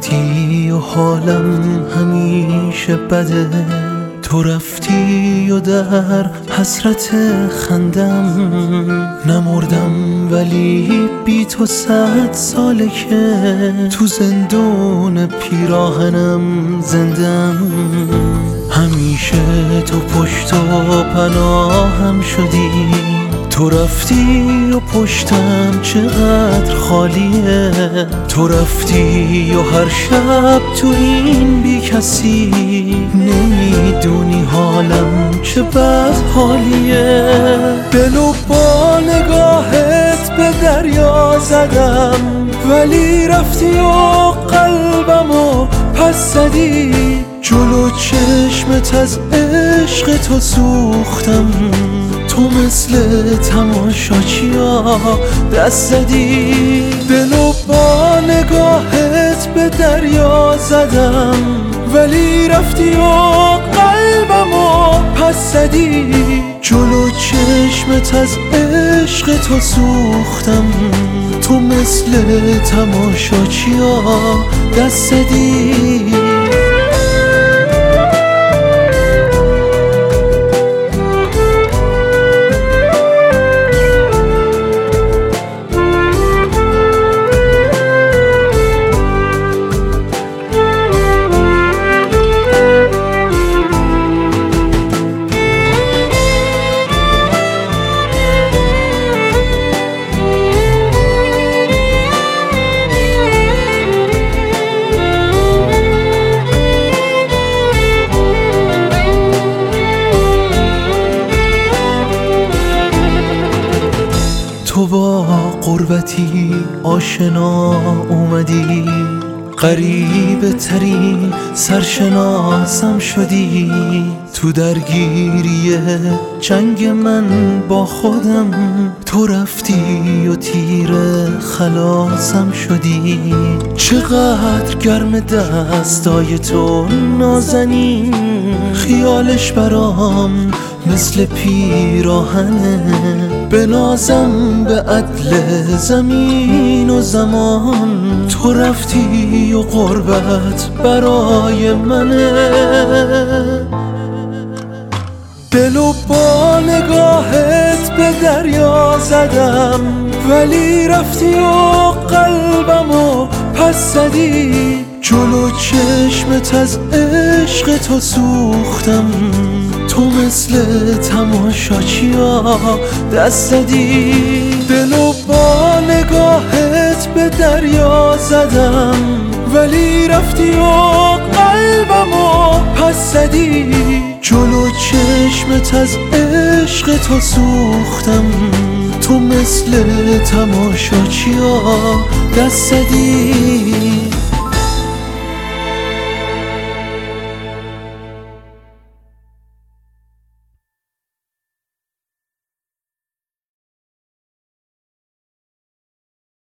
رفتی و حالم همیشه بده، تو رفتی و در حسرت خندم نمردم، ولی بی تو 100 ساله که تو زندون پیراهنم زندم. همیشه تو پشت و پناهم شدی، تو رفتی و پشتم چقدر خالیه، تو رفتی و هر شب تو این بی کسی نمیدونی حالم چه بد حالیه. دلو با نگاهت به دریا زدم، ولی رفتی و قلبمو پس زدی، جلو چشمت از عشق تو سوختم، تو مثل تماشاچیا دست زدی. دلو با نگاهت به دریا زدم، ولی رفتی و قلبمو پس زدی، جلو چشمت از عشق تو سوختم، تو مثل تماشاچیا دست زدی. تو با غربتی آشنا اومدی، غریبه ترین سرشناسم شدی، تو درگیری جنگ من با خودم تو رفتی و تیر خلاصم شدی. چقدر گرم دستای تو نازنین، خیالش برام مثل پیراهنه، بنازم به عدل زمین و زمان، تو رفتی و غربت برای منه. دلو با نگاهت به دریا زدم، ولی رفتی و قلبمو پس زدی، جلو چشمت از عشق تو سوختم، تو مثل تماشاچیا دست زدی. دلو با نگاهت به دریا زدم، ولی رفتی و قلبمو پس زدی، جلو چشمت از عشق تو سوختم، تو مثل تماشاچیا دست زدی.